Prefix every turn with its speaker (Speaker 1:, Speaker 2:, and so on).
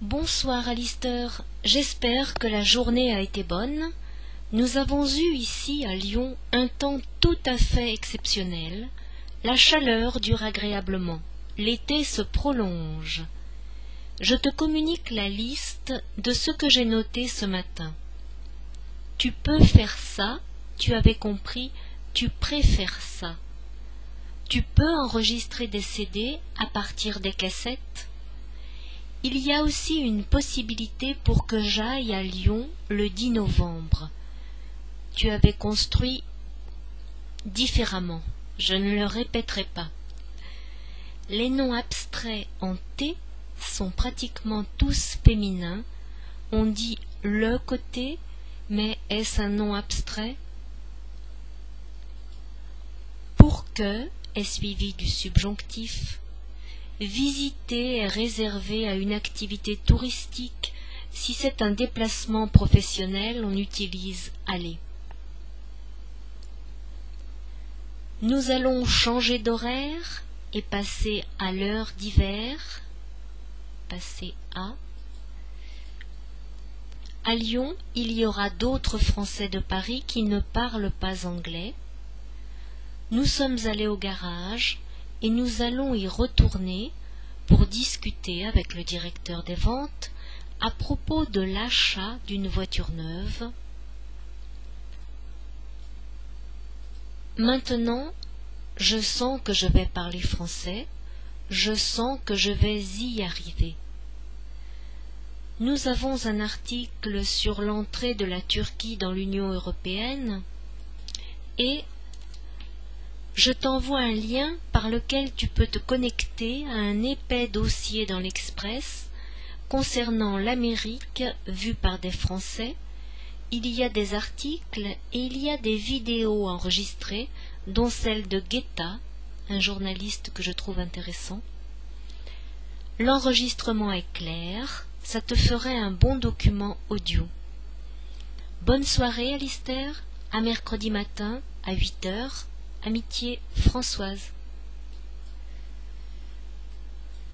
Speaker 1: Bonsoir Alister, j'espère que la journée a été bonne. Nous avons eu ici à Lyon un temps tout à fait exceptionnel. La chaleur dure agréablement. L'été se prolonge. Je te communique la liste de ce que j'ai noté ce matin. Tu peux faire ça, tu avais compris, tu préfères ça. Tu peux enregistrer des CD à partir des cassettes. Il y a aussi une possibilité pour que j'aille à Lyon le 10 novembre. Tu avais construit différemment, je ne le répéterai pas. Les noms abstraits en T sont pratiquement tous féminins. On dit le côté, mais est-ce un nom abstrait? Pour que est suivi du subjonctif. Visiter est réservé à une activité touristique. Si c'est un déplacement professionnel, on utilise aller. Nous allons changer d'horaire et passer à l'heure d'hiver. Passer à. À Lyon, il y aura d'autres Français de Paris qui ne parlent pas anglais. Nous sommes allés au garage et nous allons y retourner pour discuter avec le directeur des ventes à propos de l'achat d'une voiture neuve. Maintenant, je sens que je vais parler français, je sens que je vais y arriver. Nous avons un article sur l'entrée de la Turquie dans l'Union européenne et je t'envoie un lien par lequel tu peux te connecter à un épais dossier dans l'Express concernant l'Amérique vue par des Français. Il y a des articles et il y a des vidéos enregistrées, dont celle de Guetta, un journaliste que je trouve intéressant. L'enregistrement est clair, ça te ferait un bon document audio. Bonne soirée Alister, à mercredi matin à 8h. Amitié Françoise.